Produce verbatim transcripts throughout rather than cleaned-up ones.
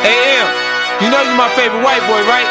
Hey, M, you know you're my favorite white boy, right?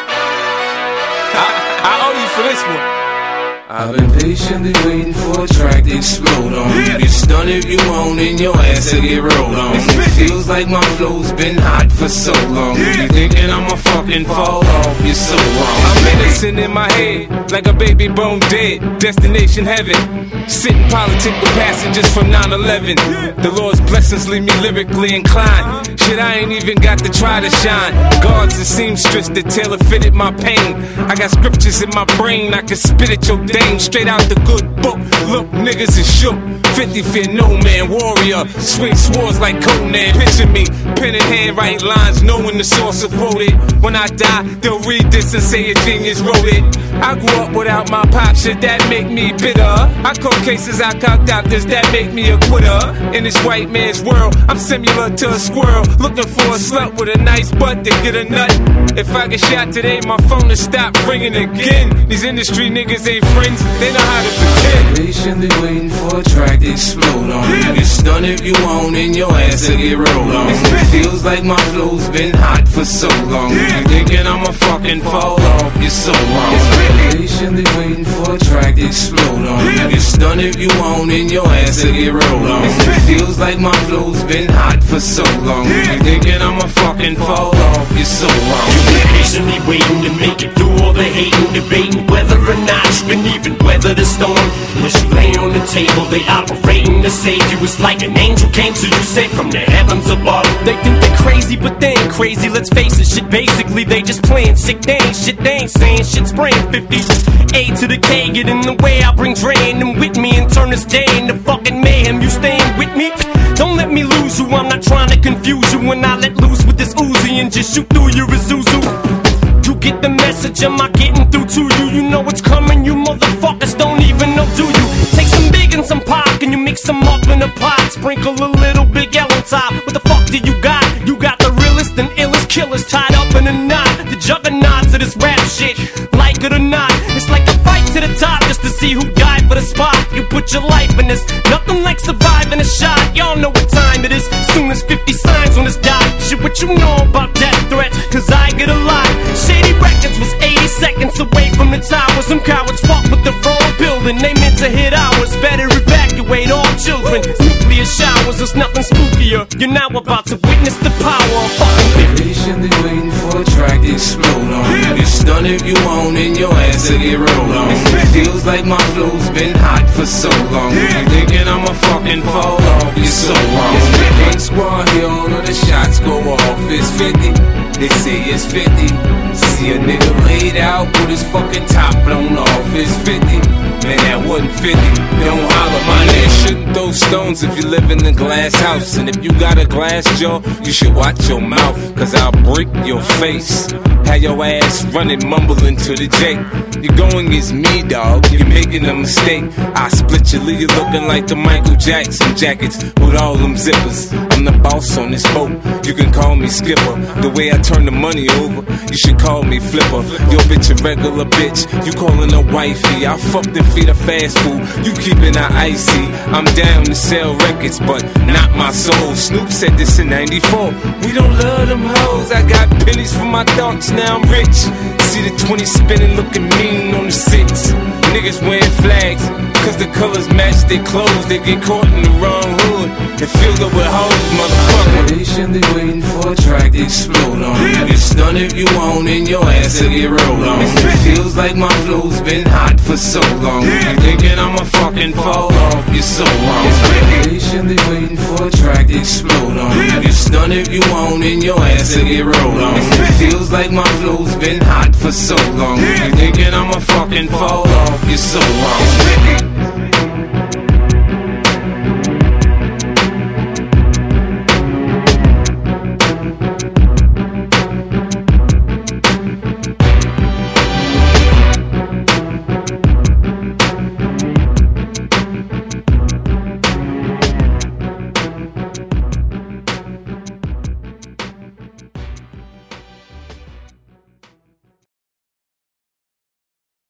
I, I owe you for this one. I've been patiently waiting for a track to explode on. You get stunned if you want and your ass to get rolled on. It feels like my flow's been hot for so long. You thinking I'ma fucking fall off, you're so wrong. I'm innocent in my head, like a baby bone dead. Destination heaven. Sitting politic with passengers from nine eleven. The Lord's blessings leave me lyrically inclined. Shit, I ain't even got to try to shine. Guards and seamstress that tailor fitted my pain. I got scriptures in my brain, I can spit at your dame. Straight out the good book. Look, niggas is shook. fifty fear no man, warrior. Swing swords like Conan. Picture me, pen in hand, write lines, knowing the source of wrote it. When I die, they'll read this and say a genius wrote it. I grew up without my pop, shit that make me bitter. I caught cases, I cocked out this, that make me a quitter. In this white man's world, I'm similar to a squirrel, looking for a slut with a nice butt to get a nut. If I get shot today, my phone will stop ringing again. These industry niggas ain't friends, they know how to pretend. Patiently waiting for a track to explode on. You get stunned if you want and your ass to get rolled on. It feels like my flow's been hot for so long. You thinking I'ma fucking fall off, you're so wrong. Patiently waiting for a track to explode on. You get stunned if you want and your ass to get rolled on. It feels like my flow's been hot for so long. You thinking I'ma fucking fall off, you're so wrong. You've been patiently waiting to make it through all the hating, debating whether or not you can even weather the storm. As you lay on the table, they operating to save you. It's like an angel came to you, sent from the heavens above. They think they're crazy, but they ain't crazy. Let's face it, shit, basically they just playing sick. They ain't shit, they ain't saying shit, spraying fifty. A to the K, get in the way, I bring drain them with me and turn this day into fucking mayhem. You staying with me? Don't let me lose you, I'm not trying to confuse you. When I let loose with this Uzi and just shoot through your Isuzu. You get the message, am I getting through to you? You know it's coming, you motherfuckers don't even know, do you? Take some big and some pop, and you mix them up in a pot. Sprinkle a little Big L on top. What the fuck do you got? You got the realest and illest killers tied up in a knot. The juggernauts of this rap shit, like it or not. It's like a fight to the top just to see who died for the spot. You put your life in this, nothing like surviving a shot. Y'all know what time it is, soon as fifty signs on this dot. Shit, what you know about death threats, cause I get a lot. Shady Records was eighty seconds away from the towers. Some cowards fought with the wrong building, they meant to hit ours. Better evacuate all children, nuclear showers, there's nothing spookier. You're now about to witness the power of fucking patiently waiting for a track to explode on. You get stunned if you want and your ass to get rolled on. It feels like my flow's been hot for so long. You thinking I'ma fucking fall off, you're so wrong. Gang squad here, all of the shots go off. It's fifty, they say it's fifty. See a nigga laid out with his fucking top blown off. It's fifty, man that wasn't fifty. Don't holler, my nigga. Shouldn't throw stones if you live in a glass house. And if you got a glass jaw, you should watch your mouth, cause I'll break your face. Have your ass running, mumbling to the J. You're going against me, dog, you're making a mistake. I split you, leave you looking like the Michael Jackson jackets with all them zippers. I'm the boss on this boat, you can call me skipper. The way I turn the money over, you should call me flipper. Your bitch a regular bitch, you calling her wifey. I fucked and feed her fast food, you keeping her icy. I'm down to sell records, but not my soul. Snoop said this in ninety-four, we don't love them hoes. I got pennies for my thoughts, now I'm rich. See the twenty spinning, looking mean on the six. Niggas wearing flags, cause the colors match their clothes. They get caught in the wrong hood and filled up with hoes, motherfucker. Patiently waiting for a track to explode on. You get stunned if you want and your ass to get rolled on. It feels like my flow's been hot for so long. You thinking I'ma fucking fall off, you're so wrong. Patiently waiting for a track to explode on. You get stunned if you want and your ass to get rolled on. It feels like my flow's been hot for so long. You thinking I'ma fucking fall off, you're so wrong.